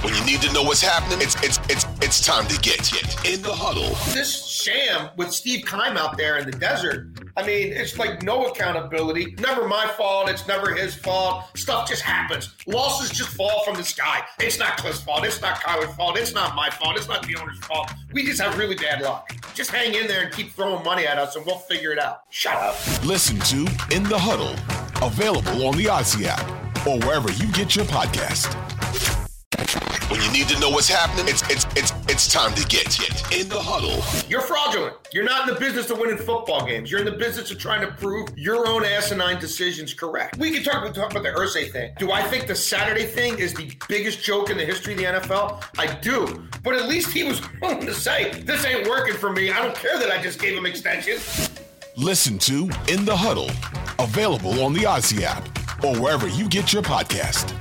When you need to know what's happening, it's time to get in the huddle. This sham with Steve Keim out there in the desert, I mean, it's like no accountability. Never my fault. It's never his fault. Stuff just happens. Losses just fall from the sky. It's not Cliff's fault. It's not Kyler's fault. It's not my fault. It's not the owner's fault. We just have really bad luck. Just hang in there and keep throwing money at us, and we'll figure it out. Shut up. Listen to In the Huddle, available on the Odyssey app or wherever you get your podcast. When you need to know what's happening, it's time to get in the huddle. You're fraudulent. You're not in the business of winning football games. You're in the business of trying to prove your own asinine decisions correct. We can talk about the Irsay thing. Do I think the Saturday thing is the biggest joke in the history of the NFL? I do. But at least he was willing to say, this ain't working for me. I don't care that I just gave him extensions. Listen to In the Huddle, available on the Odyssey app or wherever you get your podcast.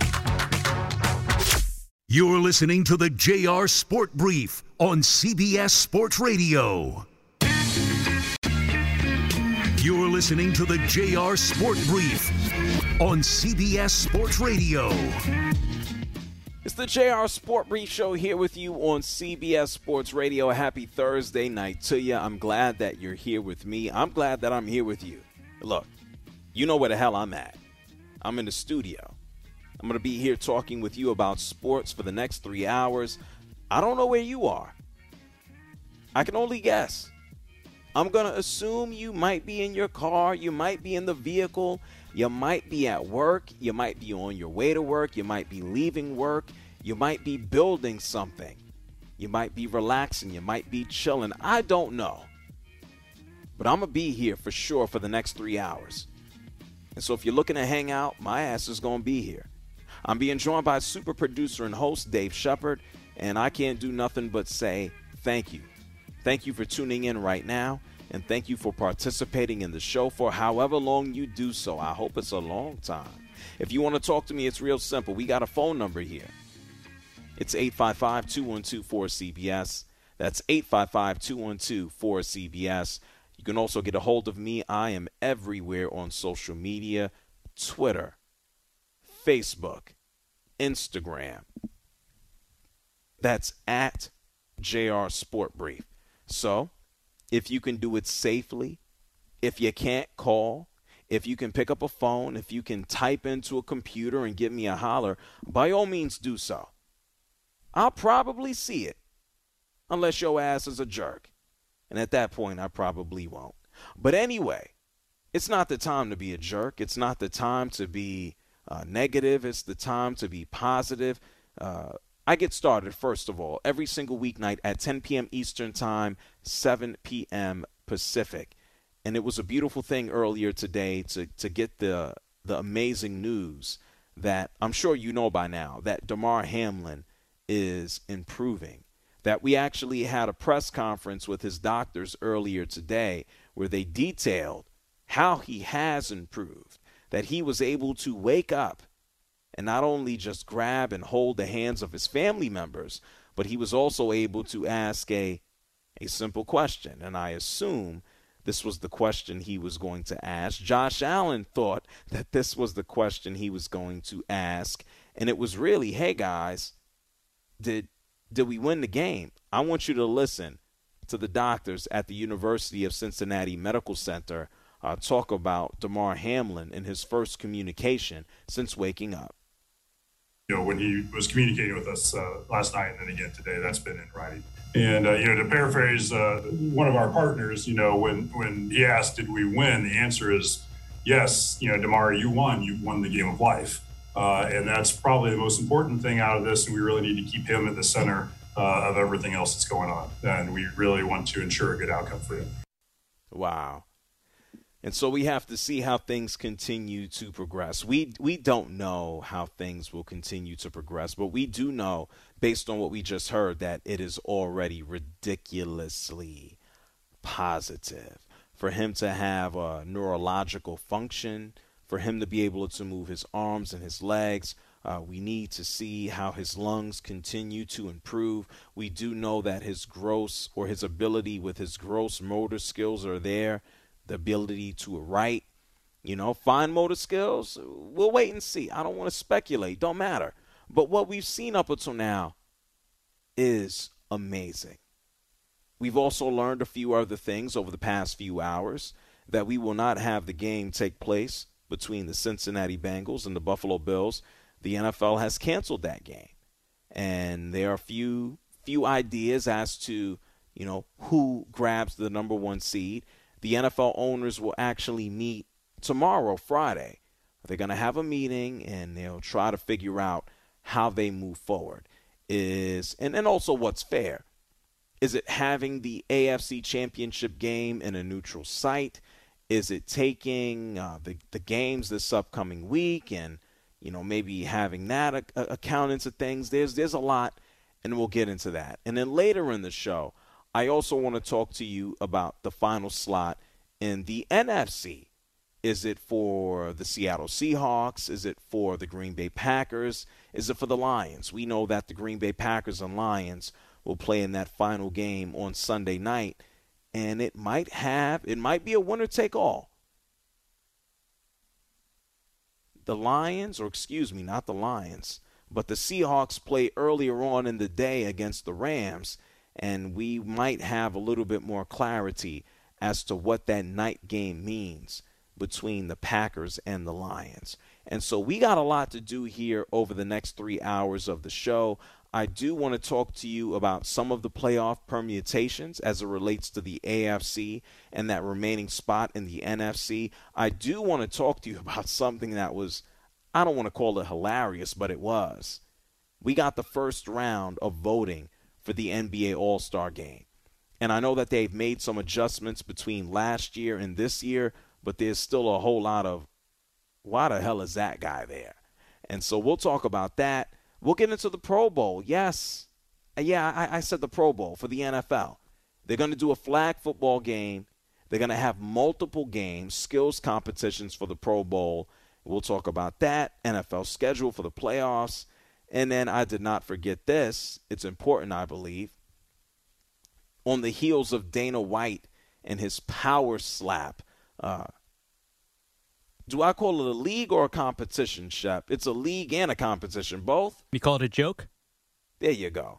You're listening to the JR Sport Brief on CBS Sports Radio. You're listening to the JR Sport Brief on CBS Sports Radio. It's the JR Sport Brief Show here with you on CBS Sports Radio. Happy Thursday night to you. I'm glad that you're here with me. I'm glad that I'm here with you. Look, you know where the hell I'm at. I'm in the studio. I'm going to be here talking with you about sports for the next 3 hours. I don't know where you are. I can only guess. I'm going to assume you might be in your car. You might be in the vehicle. You might be at work. You might be on your way to work. You might be leaving work. You might be building something. You might be relaxing. You might be chilling. I don't know. But I'm going to be here for sure for the next 3 hours. And so if you're looking to hang out, my ass is going to be here. I'm being joined by super producer and host Dave Shepard, and I can't do nothing but say thank you. Thank you for tuning in right now, and thank you for participating in the show for however long you do so. I hope it's a long time. If you want to talk to me, it's real simple. We got a phone number here. It's 855-212-4CBS. That's 855-212-4CBS. You can also get a hold of me. I am everywhere on social media, Twitter, Facebook, Instagram. That's at JR Sport Brief. So, if you can do it safely, if you can't call, if you can pick up a phone, if you can type into a computer and give me a holler, by all means do so. I'll probably see it, unless your ass is a jerk. And at that point, I probably won't. But anyway, it's not the time to be a jerk. It's not the time to be negative. It's the time to be positive. I get started, first of all, every single weeknight at 10 p.m. Eastern Time, 7 p.m. Pacific. And it was a beautiful thing earlier today to get the amazing news that I'm sure you know by now, that Damar Hamlin is improving. That we actually had a press conference with his doctors earlier today where they detailed how he has improved. That he was able to wake up and not only just grab and hold the hands of his family members, but he was also able to ask a simple question. And I assume this was the question he was going to ask. Josh Allen thought that this was the question he was going to ask. And it was really, hey, guys, did we win the game? I want you to listen to the doctors at the University of Cincinnati Medical Center talk about Damar Hamlin in his first communication since waking up. You know, when he was communicating with us last night and then again today, that's been in writing. And, to paraphrase one of our partners, when he asked, did we win? The answer is yes. Damar, you won. You won the game of life. And that's probably the most important thing out of this. And we really need to keep him at the center of everything else that's going on. And we really want to ensure a good outcome for him. Wow. And so we have to see how things continue to progress. We don't know how things will continue to progress, but we do know, based on what we just heard, that it is already ridiculously positive. For him to have a neurological function, for him to be able to move his arms and his legs, we need to see how his lungs continue to improve. We do know that his ability with his gross motor skills are there. The ability to write, fine motor skills, we'll wait and see. I don't want to speculate. Don't matter. But what we've seen up until now is amazing. We've also learned a few other things over the past few hours, that we will not have the game take place between the Cincinnati Bengals and the Buffalo Bills. The NFL has canceled that game. And there are few ideas as to, who grabs the number one seed. The NFL owners will actually meet tomorrow, Friday. They're going to have a meeting, and they'll try to figure out how they move forward. And also what's fair. Is it having the AFC Championship game in a neutral site? Is it taking the games this upcoming week and, maybe having that account into things? There's a lot, and we'll get into that. And then later in the show, I also want to talk to you about the final slot in the NFC. Is it for the Seattle Seahawks? Is it for the Green Bay Packers? Is it for the Lions? We know that the Green Bay Packers and Lions will play in that final game on Sunday night, and it might be a winner-take-all. The Seahawks play earlier on in the day against the Rams, and we might have a little bit more clarity as to what that night game means between the Packers and the Lions. And so we got a lot to do here over the next 3 hours of the show. I do want to talk to you about some of the playoff permutations as it relates to the AFC and that remaining spot in the NFC. I do want to talk to you about something that was, I don't want to call it hilarious, but it was. We got the first round of voting for the NBA All-Star Game. And I know that they've made some adjustments between last year and this year, but there's still a whole lot of, why the hell is that guy there? And so we'll talk about that. We'll get into the Pro Bowl. Yes. Yeah, I said the Pro Bowl for the NFL. They're going to do a flag football game. They're going to have multiple games, skills competitions for the Pro Bowl. We'll talk about that, NFL schedule for the playoffs. And then I did not forget this. It's important, I believe. On the heels of Dana White and his power slap, do I call it a league or a competition, Shep? It's a league and a competition, both. You call it a joke? There you go.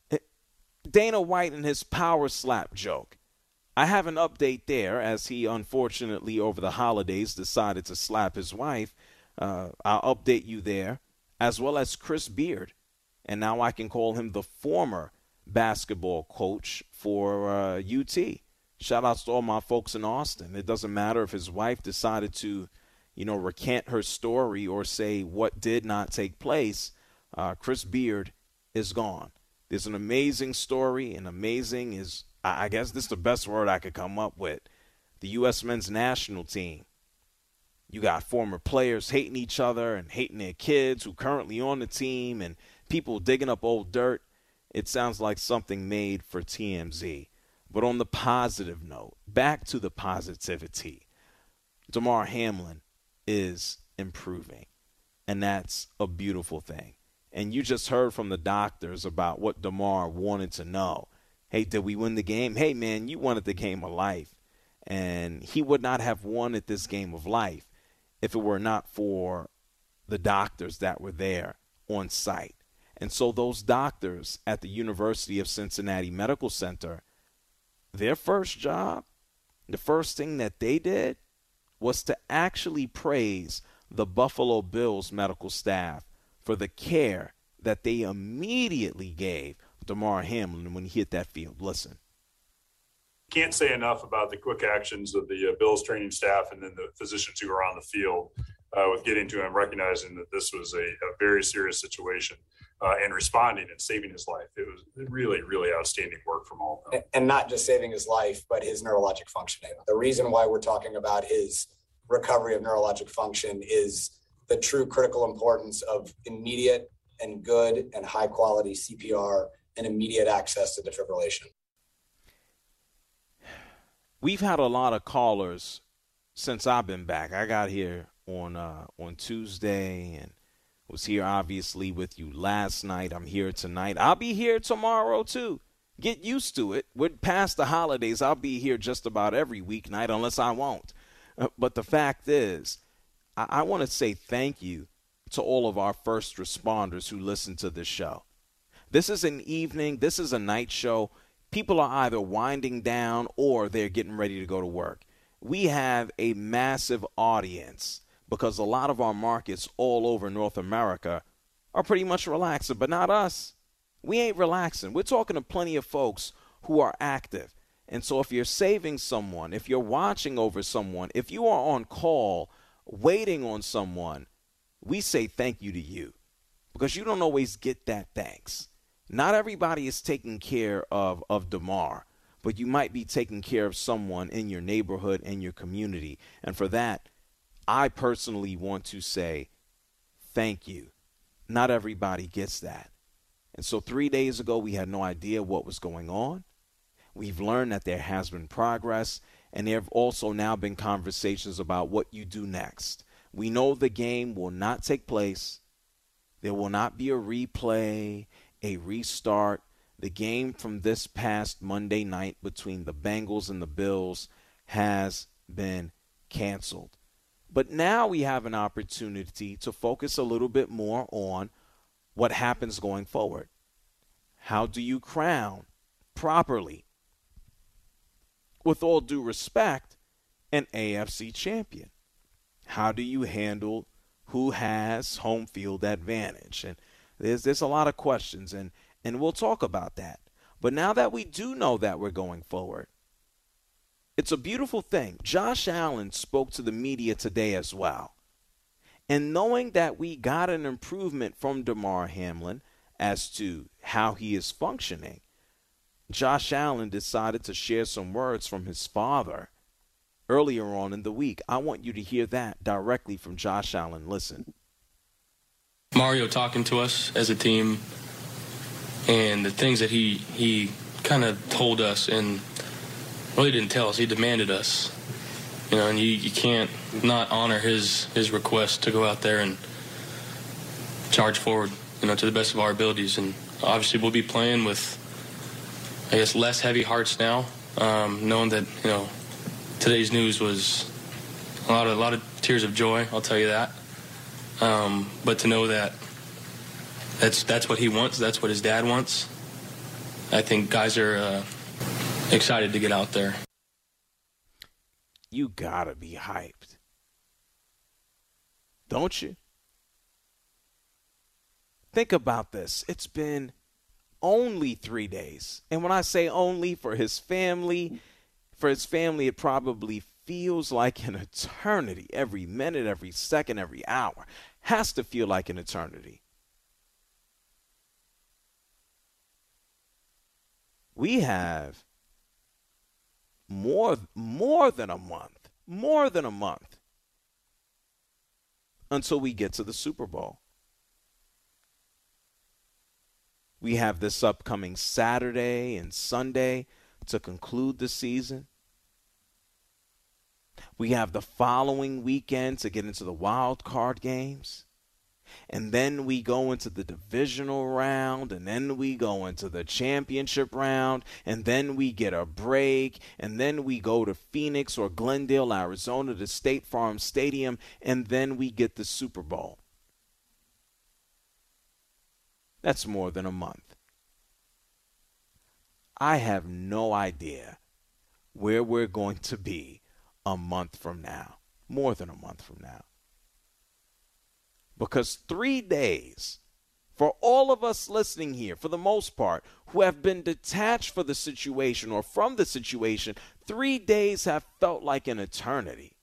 Dana White and his power slap joke. I have an update there, as he unfortunately over the holidays decided to slap his wife. I'll update you there, as well as Chris Beard. And now I can call him the former basketball coach for UT. Shout outs to all my folks in Austin. It doesn't matter if his wife decided to recant her story or say what did not take place. Chris Beard is gone. There's an amazing story, and amazing is, I guess this is the best word I could come up with. The U.S. men's national team. You got former players hating each other and hating their kids who currently on the team and people digging up old dirt. It sounds like something made for TMZ. But on the positive note, back to the positivity, Damar Hamlin is improving, and that's a beautiful thing. And you just heard from the doctors about what Damar wanted to know. Hey, did we win the game? Hey, man, you wanted the game of life. And he would not have wanted this game of life if it were not for the doctors that were there on site. And so those doctors at the University of Cincinnati Medical Center, their first job, the first thing that they did was to actually praise the Buffalo Bills medical staff for the care that they immediately gave Damar Hamlin when he hit that field. Listen. Can't say enough about the quick actions of the Bills training staff and then the physicians who were on the field with getting to him, recognizing that this was a very serious situation and responding and saving his life. It was really, really outstanding work from all of them. And not just saving his life, but his neurologic functioning. The reason why we're talking about his recovery of neurologic function is the true critical importance of immediate and good and high quality CPR and immediate access to defibrillation. We've had a lot of callers since I've been back. I got here on Tuesday and was here obviously with you last night. I'm here tonight. I'll be here tomorrow too. Get used to it. We're past the holidays. I'll be here just about every weeknight unless I won't. But the fact is, I want to say thank you to all of our first responders who listen to this show. This is an evening, this is a night show. People are either winding down or they're getting ready to go to work. We have a massive audience because a lot of our markets all over North America are pretty much relaxing, but not us. We ain't relaxing. We're talking to plenty of folks who are active. And so if you're saving someone, if you're watching over someone, if you are on call waiting on someone, we say thank you to you because you don't always get that thanks. Not everybody is taking care of DeMar, but you might be taking care of someone in your neighborhood and your community. And for that, I personally want to say thank you. Not everybody gets that. And so 3 days ago, we had no idea what was going on. We've learned that there has been progress, and there have also now been conversations about what you do next. We know the game will not take place. There will not be a replay, a restart. The game from this past Monday night between the Bengals and the Bills has been canceled. But now we have an opportunity to focus a little bit more on what happens going forward. How do you crown properly, with all due respect, an AFC champion? How do you handle who has home field advantage? And there's a lot of questions, and we'll talk about that. But now that we do know that we're going forward, it's a beautiful thing. Josh Allen spoke to the media today as well. And knowing that we got an improvement from Damar Hamlin as to how he is functioning, Josh Allen decided to share some words from his father earlier on in the week. I want you to hear that directly from Josh Allen. Listen. Mario talking to us as a team and the things that he kind of told us and really didn't tell us. He demanded us. You know, and you can't not honor his request to go out there and charge forward, you know, to the best of our abilities. And obviously we'll be playing with, I guess, less heavy hearts now, knowing that, you know, today's news was a lot of tears of joy, I'll tell you that. But to know that that's what he wants, that's what his dad wants, I think guys are excited to get out there. You gotta be hyped, don't you? Think about this. It's been only 3 days. And when I say only, for his family, it probably feels like an eternity. Every minute, every second, every hour has to feel like an eternity. We have more than a month until we get to the Super Bowl. We have this upcoming Saturday and Sunday to conclude the season. We have the following weekend to get into the wild card games. And then we go into the divisional round, and then we go into the championship round, and then we get a break, and then we go to Phoenix or Glendale, Arizona, to State Farm Stadium, and then we get the Super Bowl. That's more than a month. I have no idea where we're going to be a month from now, more than a month from now. Because 3 days, for all of us listening here, for the most part, who have been detached for the situation or from the situation, 3 days have felt like an eternity.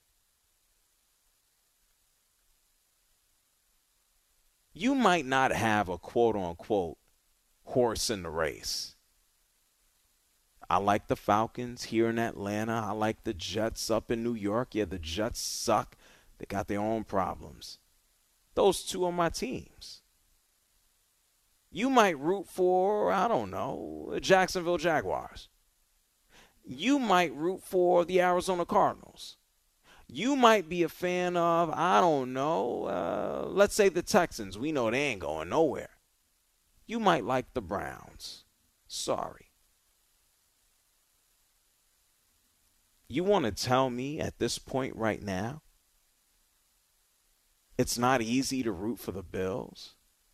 You might not have a quote-unquote horse in the race. I like the Falcons here in Atlanta. I like the Jets up in New York. Yeah, the Jets suck. They got their own problems. Those two are my teams. You might root for, I don't know, the Jacksonville Jaguars. You might root for the Arizona Cardinals. You might be a fan of, I don't know, let's say the Texans. We know they ain't going nowhere. You might like the Browns. Sorry. You want to tell me at this point right now it's not easy to root for the Bills?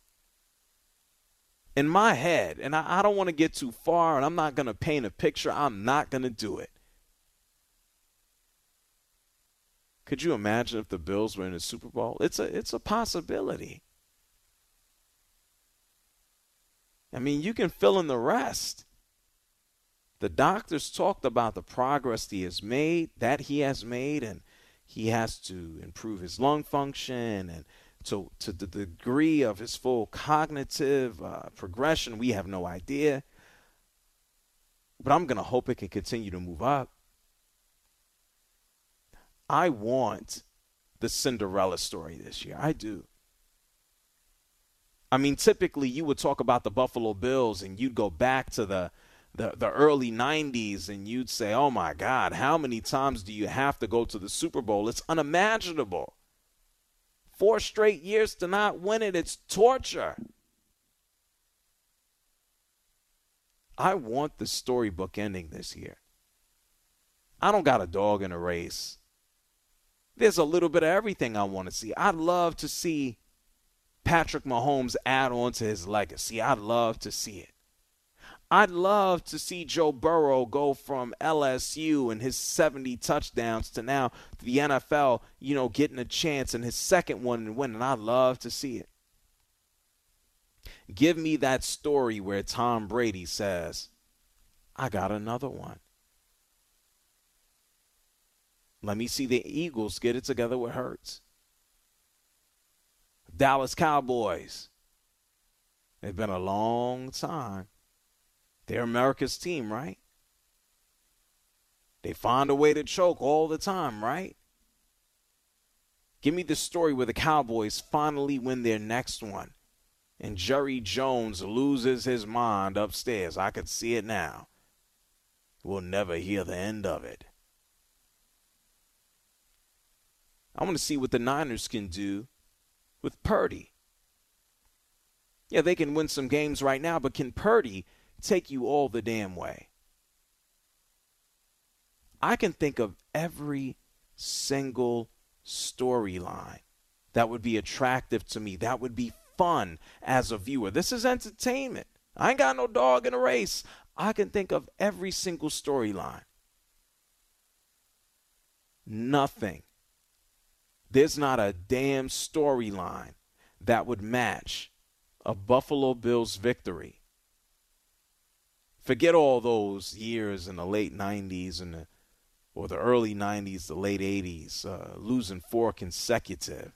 In my head, and I don't want to get too far, and I'm not going to paint a picture. I'm not going to do it. Could you imagine if the Bills were in the Super Bowl? It's a possibility. I mean, you can fill in the rest. The doctors talked about the progress he has made, and he has to improve his lung function and to the degree of his full cognitive progression, we have no idea. But I'm going to hope it can continue to move up. I want the Cinderella story this year. I do. I mean, typically you would talk about the Buffalo Bills and you'd go back to the early 90s and you'd say, oh, my God, how many times do you have to go to the Super Bowl? It's unimaginable. 4 straight years to not win it, it's torture. I want the storybook ending this year. I don't got a dog in a race. There's a little bit of everything I want to see. I'd love to see Patrick Mahomes add on to his legacy. I'd love to see it. I'd love to see Joe Burrow go from LSU and his 70 touchdowns to now the NFL, getting a chance in his second one and winning. I'd love to see it. Give me that story where Tom Brady says, I got another one. Let me see the Eagles get it together with Hurts. Dallas Cowboys. It's been a long time. They're America's team, right? They find a way to choke all the time, right? Give me the story where the Cowboys finally win their next one and Jerry Jones loses his mind upstairs. I could see it now. We'll never hear the end of it. I want to see what the Niners can do with Purdy. Yeah, they can win some games right now, but can Purdy take you all the damn way? I can think of every single storyline that would be attractive to me, that would be fun as a viewer. This is entertainment. I ain't got no dog in a race. I can think of every single storyline. Nothing. There's not a damn storyline that would match a Buffalo Bills victory. Forget all those years in the late 90s or the early 90s, the late 80s, losing 4 consecutive.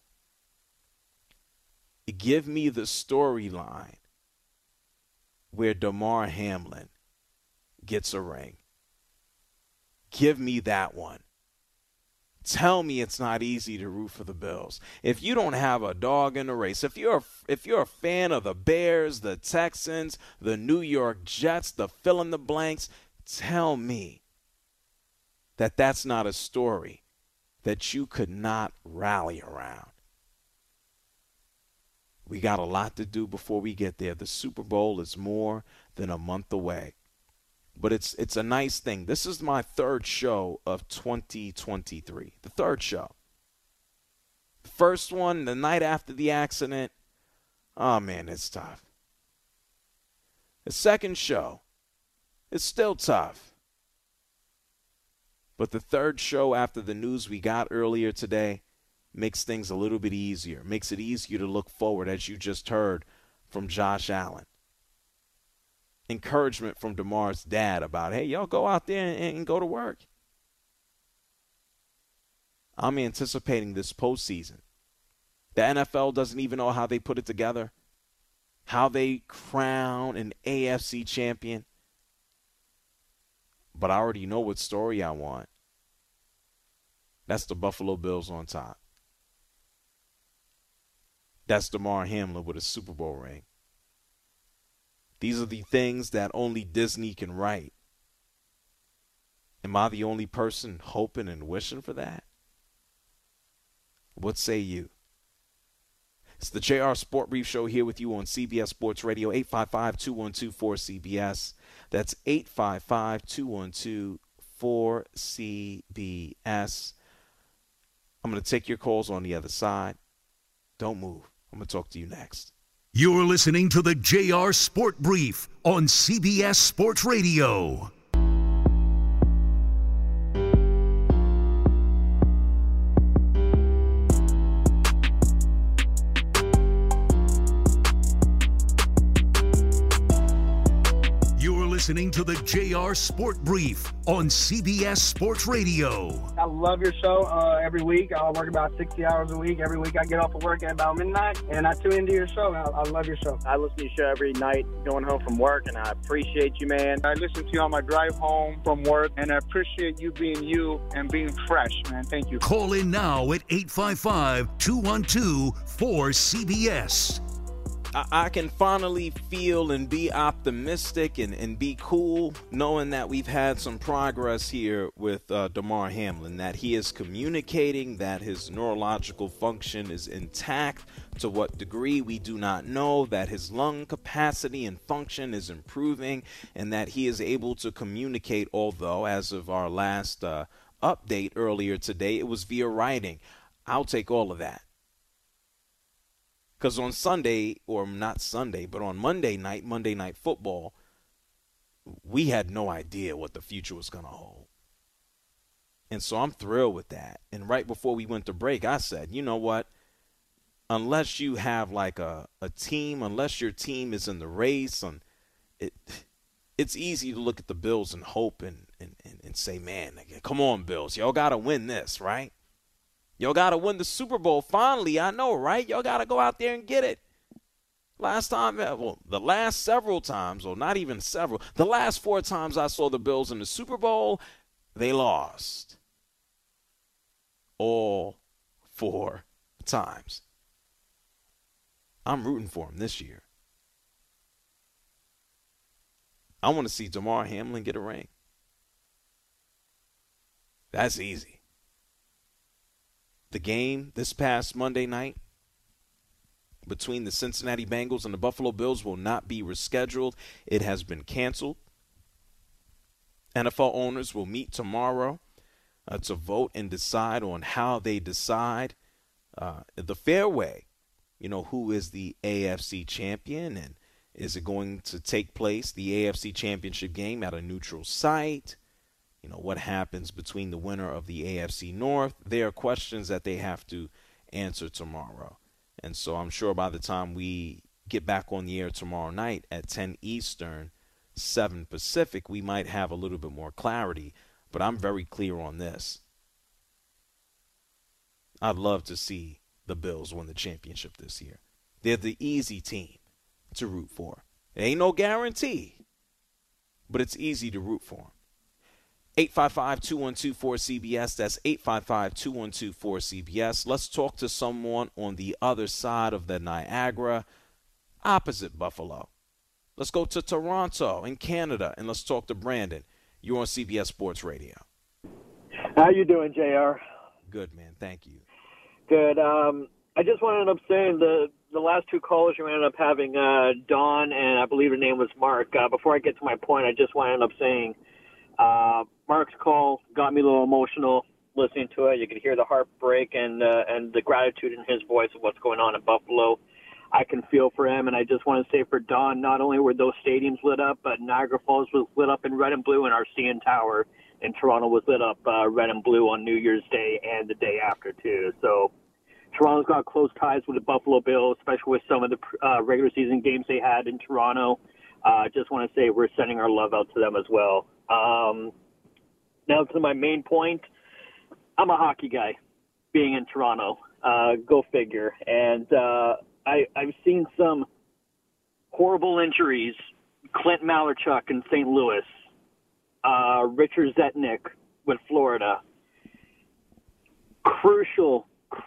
Give me the storyline where Damar Hamlin gets a ring. Give me that one. Tell me it's not easy to root for the Bills. If you don't have a dog in the race, if you're a fan of the Bears, the Texans, the New York Jets, the fill in the blanks, tell me that that's not a story that you could not rally around. We got a lot to do before we get there. The Super Bowl is more than a month away. But it's a nice thing. This is my 3rd show of 2023. The 3rd show. The first one, the night after the accident. Oh, man, it's tough. The 2nd show, it's still tough. But the 3rd show after the news we got earlier today makes things a little bit easier. Makes it easier to look forward, as you just heard from Josh Allen. Encouragement from Damar's dad about, hey, y'all go out there and go to work. I'm anticipating this postseason. The NFL doesn't even know how they put it together, how they crown an AFC champion. But I already know what story I want. That's the Buffalo Bills on top. That's Damar Hamlin with a Super Bowl ring. These are the things that only Disney can write. Am I the only person hoping and wishing for that? What say you? It's the JR Sport Brief Show here with you on CBS Sports Radio, 855-212-4CBS. That's 855-212-4CBS. I'm going to take your calls on the other side. Don't move. I'm going to talk to you next. You're listening to the JR Sport Brief on CBS Sports Radio. Listening to the JR Sport Brief on CBS Sports Radio. I love your show every week. I work about 60 hours a week. Every week I get off of work at about midnight, and I tune into your show. I love your show. I listen to your show every night going home from work, and I appreciate you, man. I listen to you on my drive home from work, and I appreciate you being you and being fresh, man. Thank you. Call in now at 855-212-4CBS. I can finally feel and be optimistic and be cool knowing that we've had some progress here with Damar Hamlin, that he is communicating, that his neurological function is intact. To what degree, we do not know, that his lung capacity and function is improving, and that he is able to communicate, although as of our last update earlier today, it was via writing. I'll take all of that. Because on Sunday, or not Sunday, but on Monday Night Football, we had no idea what the future was going to hold. And so I'm thrilled with that. And right before we went to break, I said, you know what? Unless you have like a team, unless your team is in the race, it's easy to look at the Bills and hope and say, man, come on, Bills. Y'all got to win this, right? Y'all got to win the Super Bowl finally, I know, right? Y'all got to go out there and get it. The last several times, or not even several, the last 4 times I saw the Bills in the Super Bowl, they lost. All 4 times. I'm rooting for them this year. I want to see Damar Hamlin get a ring. That's easy. The game this past Monday night between the Cincinnati Bengals and the Buffalo Bills will not be rescheduled. It has been canceled. NFL owners will meet tomorrow to vote and decide on how they decide the fairway. You know, who is the AFC champion, and is it going to take place, the AFC championship game, at a neutral site? You know, what happens between the winner of the AFC North? There are questions that they have to answer tomorrow. And so I'm sure by the time we get back on the air tomorrow night at 10 Eastern, 7 Pacific, we might have a little bit more clarity. But I'm very clear on this. I'd love to see the Bills win the championship this year. They're the easy team to root for. It ain't no guarantee, but it's easy to root for them. 855-212-4CBS. That's 855-212-4CBS. Let's talk to someone on the other side of the Niagara, opposite Buffalo. Let's go to Toronto in Canada, and let's talk to Brandon. You're on CBS Sports Radio. How you doing, JR? Good, man. Thank you. Good. I just want to end up saying the last 2 callers you ended up having, Dawn and I believe her name was Mark. Before I get to my point, I just want to end up saying Mark's call got me a little emotional listening to it. You could hear the heartbreak and the gratitude in his voice of what's going on in Buffalo. I can feel for him, and I just want to say for Don, not only were those stadiums lit up, but Niagara Falls was lit up in red and blue, and our CN Tower in Toronto was lit up red and blue on New Year's Day and the day after, too. So Toronto's got close ties with the Buffalo Bills, especially with some of the regular season games they had in Toronto. Just want to say we're sending our love out to them as well. Now to my main point, I'm a hockey guy, being in Toronto. Go figure. And I've seen some horrible injuries. Clint Malarchuk in St. Louis, Richard Zetnik with Florida. Crucial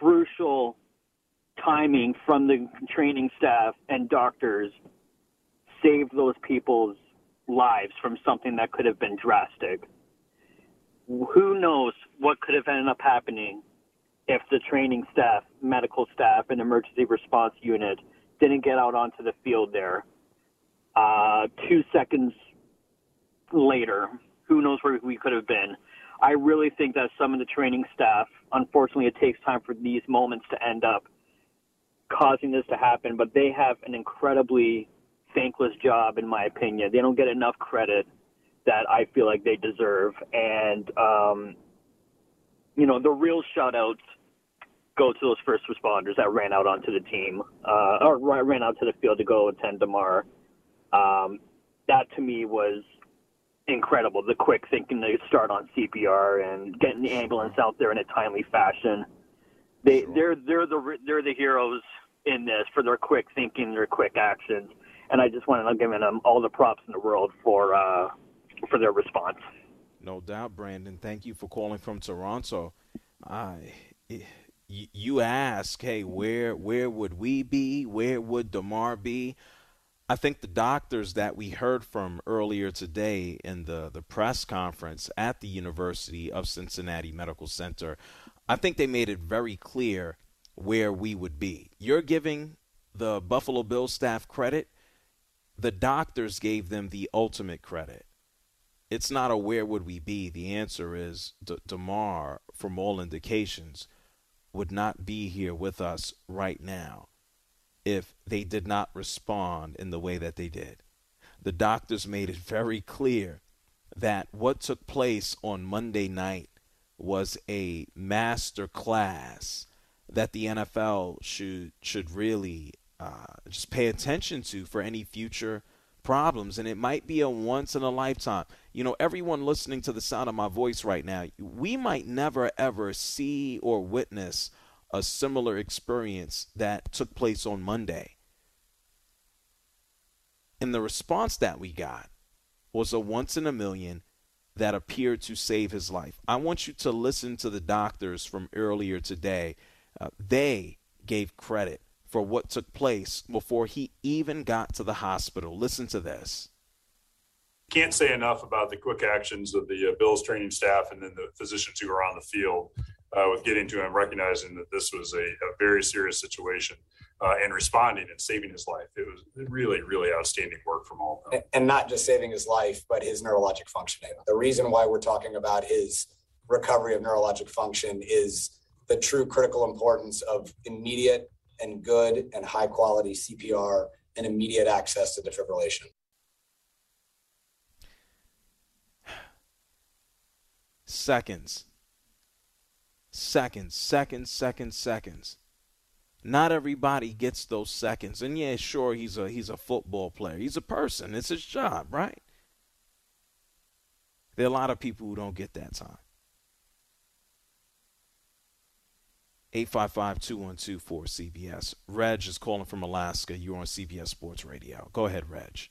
timing from the training staff and doctors saved those people's lives from something that could have been drastic. Who knows what could have ended up happening if the training staff, medical staff, and emergency response unit didn't get out onto the field there. 2 seconds later, who knows where we could have been. I really think that some of the training staff, unfortunately, it takes time for these moments to end up, causing this to happen, but they have an incredibly thankless job, in my opinion. They don't get enough credit that I feel like they deserve. And, the real shout-outs go to those first responders that ran out onto the team, or ran out to the field to go attend Damar. That, to me, was incredible. The quick thinking to start on CPR and getting the ambulance out there in a timely fashion. They're the heroes in this for their quick thinking, their quick actions. And I just want to give them all the props in the world for their response. No doubt, Brandon. Thank you for calling from Toronto. You ask, hey, where would we be? Where would Damar be? I think the doctors that we heard from earlier today in the press conference at the University of Cincinnati Medical Center, I think they made it very clear where we would be. You're giving the Buffalo Bills staff credit. The doctors gave them the ultimate credit. It's not a where would we be. The answer is Damar, from all indications, would not be here with us right now if they did not respond in the way that they did. The doctors made it very clear that what took place on Monday night was a master class that the NFL should really just pay attention to for any future problems. And it might be a once in a lifetime. Everyone listening to the sound of my voice right now, we might never ever see or witness a similar experience that took place on Monday. And the response that we got was a once in a million that appeared to save his life. I want you to listen to the doctors from earlier today. They gave credit for what took place before he even got to the hospital. Listen to this. Can't say enough about the quick actions of the Bills training staff and then the physicians who were on the field with getting to him, recognizing that this was a very serious situation and responding and saving his life. It was really, really outstanding work from all of them. And not just saving his life, but his neurologic functioning. The reason why we're talking about his recovery of neurologic function is the true critical importance of immediate and good and high quality CPR and immediate access to defibrillation. Seconds. Not everybody gets those seconds. And yeah, sure, he's a football player. He's a person. It's his job, right? There are a lot of people who don't get that time. 855-212-4CBS. Reg is calling from Alaska. You're on CBS Sports Radio. Go ahead, Reg.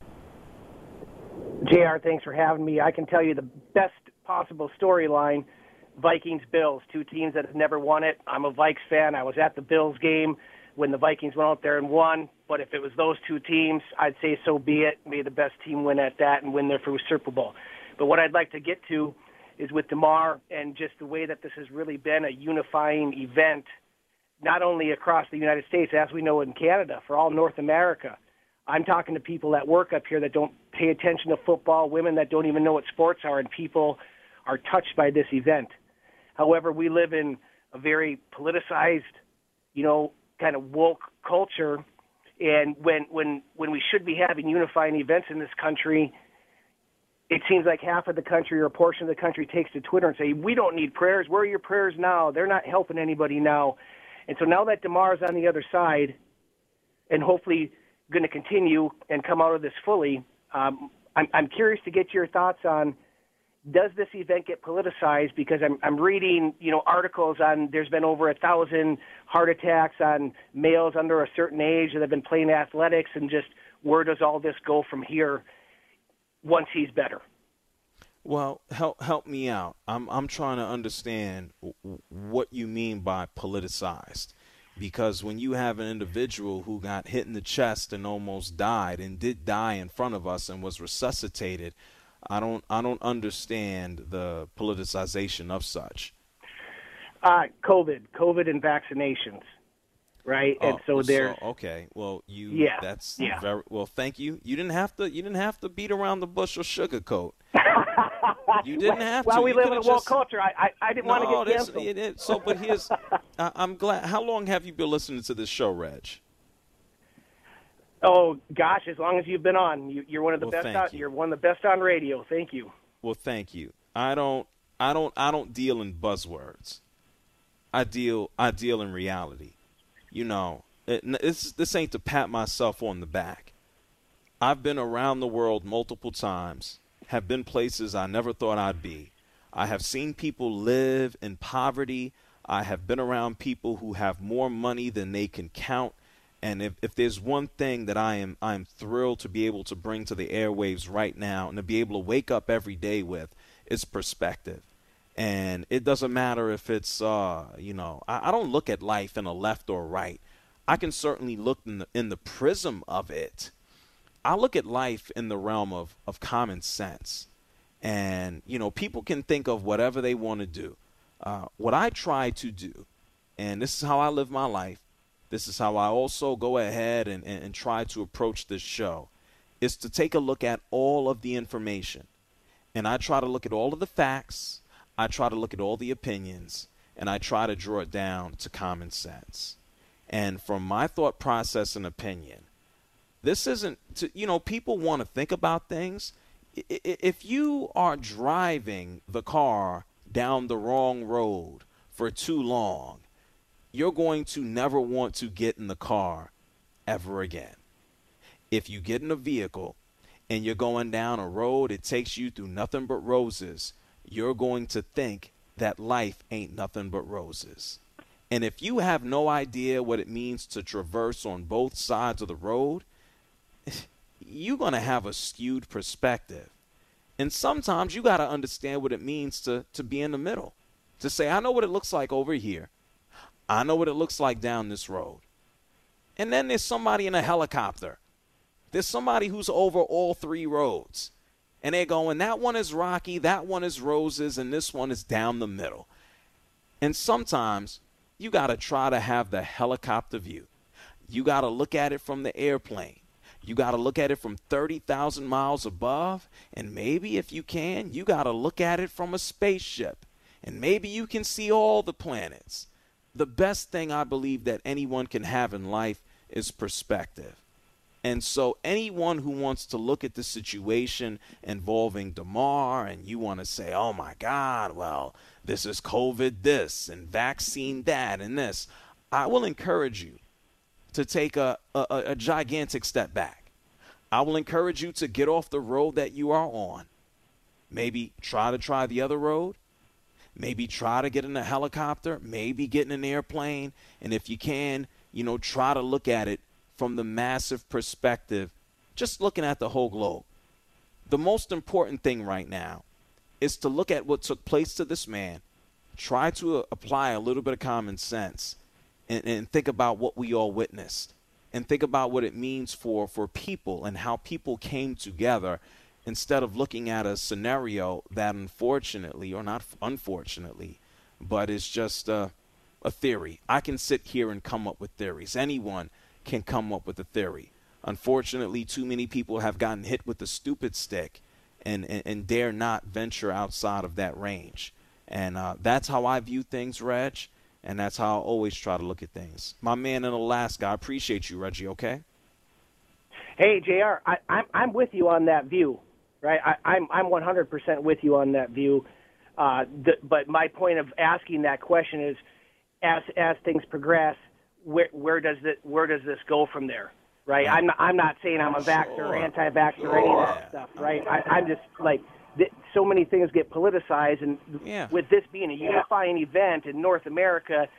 JR, thanks for having me. I can tell you the best possible storyline, Vikings-Bills, two teams that have never won it. I'm a Vikes fan. I was at the Bills game when the Vikings went out there and won. But if it was those two teams, I'd say so be it. May the best team win at that and win their first Super Bowl. But what I'd like to get to is with Damar and just the way that this has really been a unifying event, not only across the United States, as we know in Canada, for all North America. I'm talking to people that work up here that don't pay attention to football, women that don't even know what sports are, and people are touched by this event. However, we live in a very politicized, kind of woke culture, and when we should be having unifying events in this country, it seems like half of the country or a portion of the country takes to Twitter and say, we don't need prayers. Where are your prayers now? They're not helping anybody now. And so now that Damar is on the other side and hopefully going to continue and come out of this fully, I'm curious to get your thoughts on, does this event get politicized? Because I'm reading, articles on there's been over 1,000 heart attacks on males under a certain age that have been playing athletics, and just where does all this go from here once he's better? Well, help me out. I'm trying to understand what you mean by politicized, because when you have an individual who got hit in the chest and almost died and did die in front of us and was resuscitated, I don't understand the politicization of such. COVID and vaccinations, right? And so there. Okay. Well, Yeah. That's yeah. very well. Thank you. You didn't have to beat around the bush or sugarcoat. You didn't have to. While we You live in a could've woke just- culture, I didn't want to get canceled. So, but here's, I'm glad. How long have you been listening to this show, Reg? Oh gosh, as long as you've been on, you're one of the Well, best. thank you. You're one of the best on radio. Thank you. Well, thank you. I don't deal in buzzwords. I deal in reality. You know, this ain't to pat myself on the back. I've been around the world multiple times, have been places I never thought I'd be. I have seen people live in poverty. I have been around people who have more money than they can count. And if there's one thing that I'm thrilled to be able to bring to the airwaves right now and to be able to wake up every day with, it's perspective. And it doesn't matter if it's, I don't look at life in a left or right. I can certainly look in the prism of it. I look at life in the realm of common sense. And, people can think of whatever they want to do. What I try to do, and this is how I live my life, this is how I also go ahead and try to approach this show, is to take a look at all of the information. And I try to look at all of the facts. I try to look at all the opinions. And I try to draw it down to common sense. And from my thought process and opinion, this isn't, people want to think about things. If you are driving the car down the wrong road for too long, you're going to never want to get in the car ever again. If you get in a vehicle and you're going down a road, it takes you through nothing but roses, you're going to think that life ain't nothing but roses. And if you have no idea what it means to traverse on both sides of the road, you're going to have a skewed perspective. And sometimes you got to understand what it means to be in the middle, to say, I know what it looks like over here. I know what it looks like down this road. And then there's somebody in a helicopter. There's somebody who's over all three roads. And they're going, that one is rocky, that one is roses, and this one is down the middle. And sometimes you got to try to have the helicopter view. You got to look at it from the airplane. You got to look at it from 30,000 miles above. And maybe if you can, you got to look at it from a spaceship. And maybe you can see all the planets. The best thing I believe that anyone can have in life is perspective. And so anyone who wants to look at the situation involving Damar and you want to say, oh, my God, well, this is COVID this and vaccine that and this, I will encourage you to take a gigantic step back. I will encourage you to get off the road that you are on. Maybe try the other road. Maybe try to get in a helicopter, maybe get in an airplane. And if you can, try to look at it from the massive perspective, just looking at the whole globe. The most important thing right now is to look at what took place to this man, try to apply a little bit of common sense, and think about what we all witnessed, and think about what it means for people and how people came together, instead of looking at a scenario that unfortunately, or not unfortunately, but is just a theory. I can sit here and come up with theories. Anyone can come up with a theory. Unfortunately, too many people have gotten hit with the stupid stick and dare not venture outside of that range. And that's how I view things, Reg, and that's how I always try to look at things. My man in Alaska, I appreciate you, Reggie, okay? Hey, JR, I'm with you on that view. Right, I'm 100% with you on that view, but my point of asking that question is, as things progress, where does this go from there? Right, I'm not saying I'm a vaxxer or anti-vaxxer or any of that stuff. Right, I'm just like so many things get politicized, and with this being a unifying event in North America,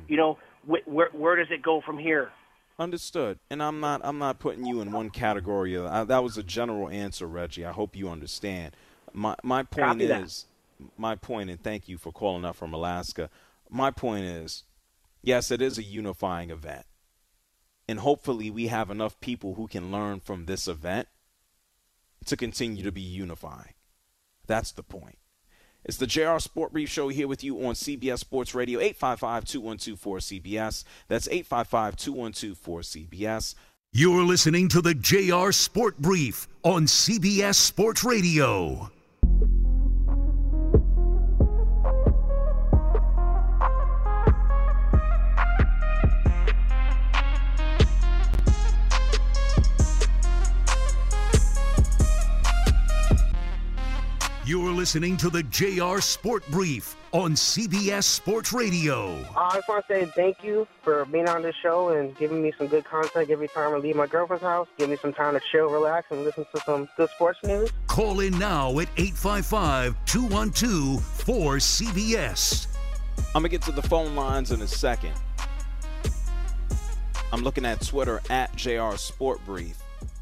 where does it go from here? Understood. And I'm not putting you in one category. That was a general answer, Reggie. I hope you understand. My point is, and thank you for calling up from Alaska. My point is, yes, it is a unifying event. And hopefully we have enough people who can learn from this event to continue to be unifying. That's the point. It's the JR Sport Brief Show here with you on CBS Sports Radio, 855-212-4CBS. That's 855-212-4CBS. You're listening to the JR Sport Brief on CBS Sports Radio. You're listening to the JR Sport Brief on CBS Sports Radio. I just want to say thank you for being on this show and giving me some good content every time I leave my girlfriend's house. Give me some time to chill, relax, and listen to some good sports news. Call in now at 855-212-4CBS. I'm going to get to the phone lines in a second. I'm looking at Twitter at JR Sport Brief.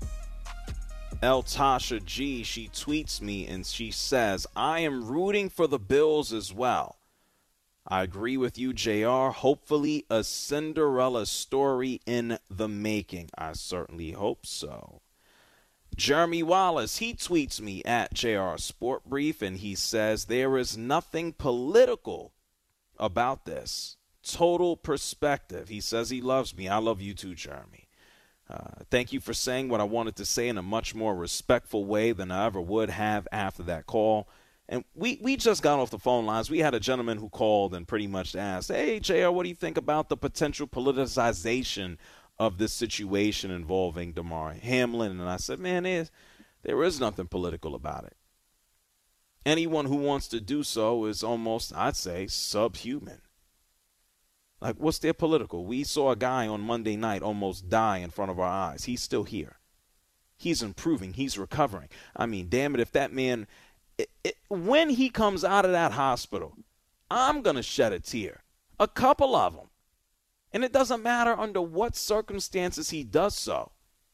Tasha G, she tweets me and she says, I am rooting for the Bills as well. I agree with you, JR. Hopefully a Cinderella story in the making. I certainly hope so. Jeremy Wallace, he tweets me at JR Sport Brief and he says, there is nothing political about this. Total perspective. He says he loves me. I love you too, Jeremy. Thank you for saying what I wanted to say in a much more respectful way than I ever would have after that call. And we just got off the phone lines. We had a gentleman who called and pretty much asked, hey, JR, what do you think about the potential politicization of this situation involving Damar Hamlin? And I said, man, there is nothing political about it. Anyone who wants to do so is almost, I'd say, subhuman. Like, what's there political? We saw a guy on Monday night almost die in front of our eyes. He's still here. He's improving. He's recovering. I mean, damn it, if that man, when he comes out of that hospital, I'm going to shed a tear. A couple of them. And it doesn't matter under what circumstances he does so.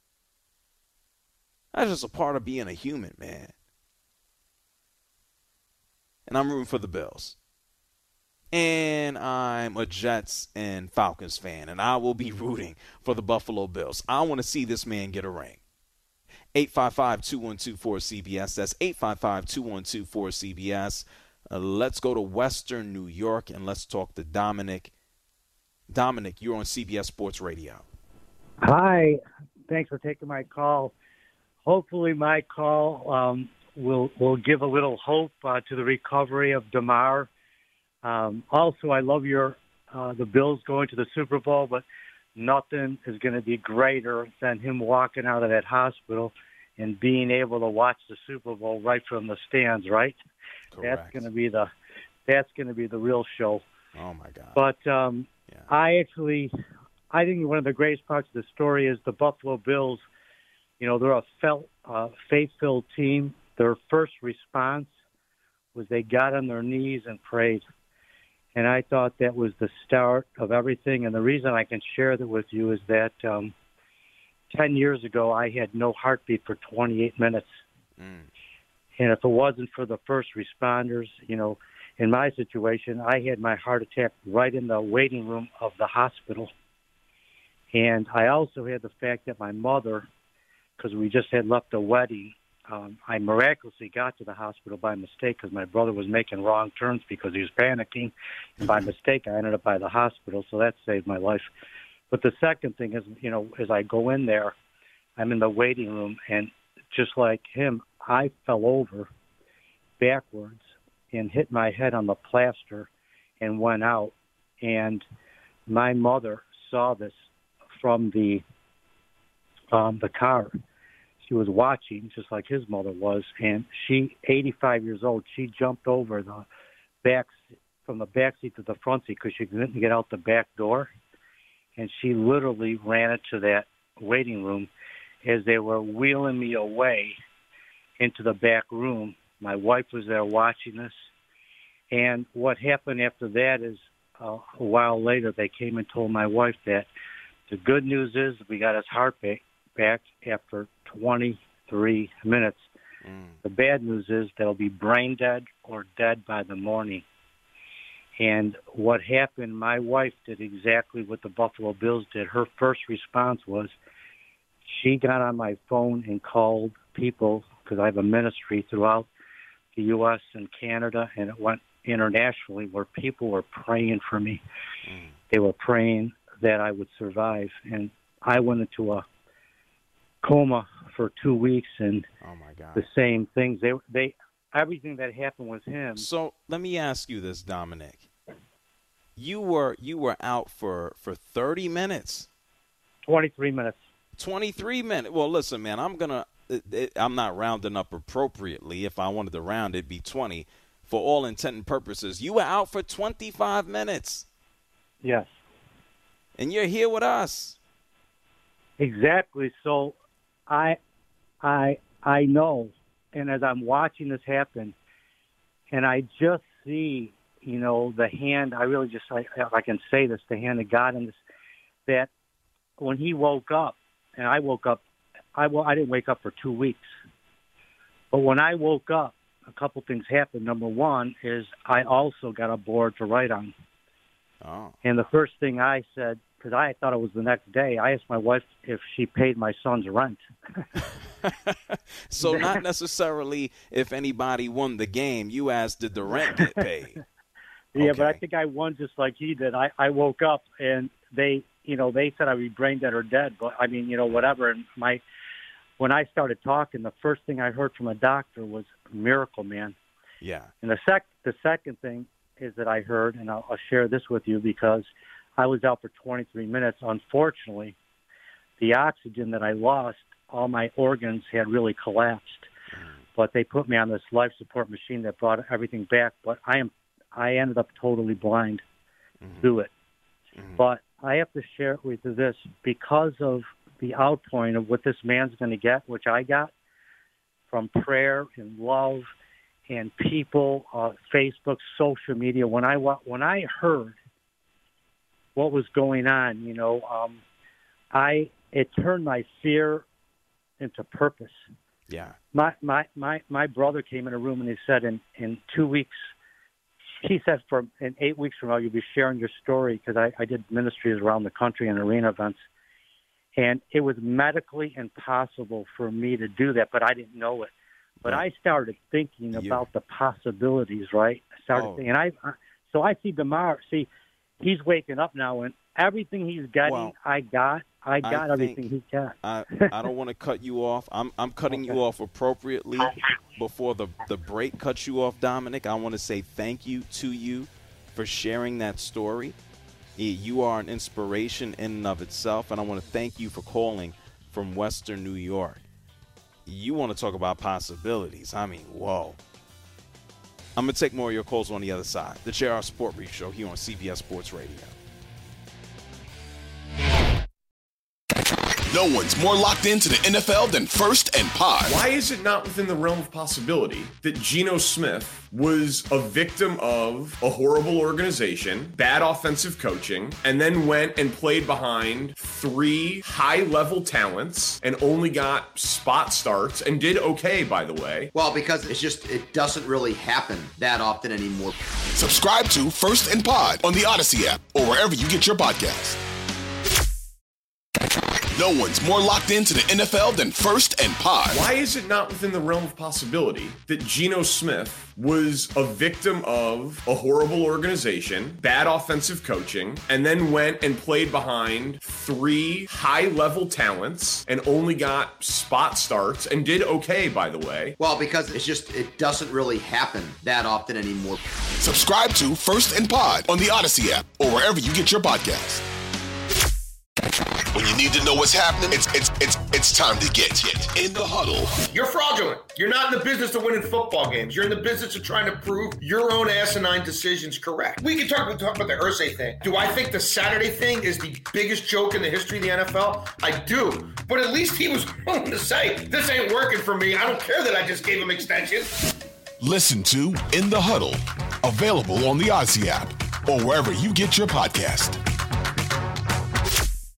That's just a part of being a human, man. And I'm rooting for the Bills. And I'm a Jets and Falcons fan, and I will be rooting for the Buffalo Bills. I want to see this man get a ring. 855-212-4CBS. That's 855-212-4CBS. Let's go to Western New York, and let's talk to Dominic. Dominic, you're on CBS Sports Radio. Hi. Thanks for taking my call. Hopefully my call will give a little hope to the recovery of Damar. Also, I love the Bills going to the Super Bowl, but nothing is going to be greater than him walking out of that hospital and being able to watch the Super Bowl right from the stands, right? Correct. That's going to be the real show. Oh my God. But I think one of the greatest parts of the story is the Buffalo Bills. You know, they're a faith-filled team. Their first response was they got on their knees and prayed. And I thought that was the start of everything. And the reason I can share that with you is that 10 years ago, I had no heartbeat for 28 minutes. And if it wasn't for the first responders, you know, in my situation, I had my heart attack right in the waiting room of the hospital. And I also had the fact that my mother, because we just had left a wedding, I miraculously got to the hospital by mistake because my brother was making wrong turns because he was panicking. And by mistake, I ended up by the hospital, so that saved my life. But the second thing is, you know, as I go in there, I'm in the waiting room, and just like him, I fell over backwards and hit my head on the plaster and went out. And my mother saw this from the car. She was watching, just like his mother was, and she, 85 years old, she jumped over from the back seat to the front seat because she couldn't get out the back door, and she literally ran into that waiting room as they were wheeling me away into the back room. My wife was there watching this, and what happened after that is a while later they came and told my wife that the good news is we got his heart back after 23 minutes. The bad news is they'll be brain dead or dead by the morning. And what happened, my wife did exactly what the Buffalo Bills did. Her first response was she got on my phone and called people, because I have a ministry throughout the U.S. and Canada, and it went internationally, where people were praying for me. They were praying that I would survive. And I went into a coma for 2 weeks, and oh my God, the same things. They everything that happened with him. So let me ask you this, Dominic. You were out for 30 minutes. 23 minutes. 23 minutes. Well, listen, man, I'm gonna I'm not rounding up appropriately. If I wanted to round, it'd be 20. For all intent and purposes, you were out for 25 minutes. Yes. And you're here with us. Exactly. So I know, and as I'm watching this happen, and I just see, the hand, I really just, if I can say this, the hand of God in this, that when he woke up, and I woke up, I didn't wake up for 2 weeks. But when I woke up, a couple things happened. Number one is I also got a board to write on. Oh. And the first thing I said, because I thought it was the next day, I asked my wife if she paid my son's rent. So not necessarily if anybody won the game. You asked, did the rent get paid? Yeah, Okay. but I think I won just like he did. I woke up and they said I'd be brain dead or dead. But I mean, whatever. And when I started talking, the first thing I heard from a doctor was Miracle Man. Yeah. And the second thing is that I heard, and I'll share this with you because I was out for 23 minutes. Unfortunately, the oxygen that I lost, all my organs had really collapsed. But they put me on this life support machine that brought everything back. But I ended up totally blind through it. But I have to share it with you this, because of the outpouring of what this man's going to get, which I got from prayer and love and people, Facebook, social media. When I heard what was going on, it turned my fear into purpose. Yeah. My brother came in a room and he said, in 2 weeks, he said, in 8 weeks from now, you'll be sharing your story, because I did ministries around the country and arena events. And it was medically impossible for me to do that, but I didn't know it. But I started thinking about the possibilities, right? I started thinking, so I see Damar. See, he's waking up now, and everything he's getting, I got everything he got. I don't want to cut you off. I'm cutting you off appropriately before the break cuts you off, Dominic. I want to say thank you to you for sharing that story. You are an inspiration in and of itself, and I want to thank you for calling from Western New York. You want to talk about possibilities. I mean, whoa. I'm going to take more of your calls on the other side. The JR Sport Brief Show here on CBS Sports Radio. No one's more locked into the NFL than First and Pod. Why is it not within the realm of possibility that Geno Smith was a victim of a horrible organization, bad offensive coaching, and then went and played behind 3 high-level talents and only got spot starts and did okay, by the way? Well, because it doesn't really happen that often anymore. Subscribe to First and Pod on the Odyssey app or wherever you get your podcasts. No one's more locked into the NFL than First and Pod. Why is it not within the realm of possibility that Geno Smith was a victim of a horrible organization, bad offensive coaching, and then went and played behind 3 high-level talents and only got spot starts and did okay, by the way? Well, because it doesn't really happen that often anymore. Subscribe to First and Pod on the Odyssey app or wherever you get your podcasts. When you need to know what's happening, it's time to get in the huddle. You're fraudulent. You're not in the business of winning football games. You're in the business of trying to prove your own asinine decisions correct. We can talk about the Irsay thing. Do I think the Saturday thing is the biggest joke in the history of the NFL? I do. But at least he was willing to say, this ain't working for me. I don't care that I just gave him extensions. Listen to In the Huddle, available on the Odyssey app or wherever you get your podcast.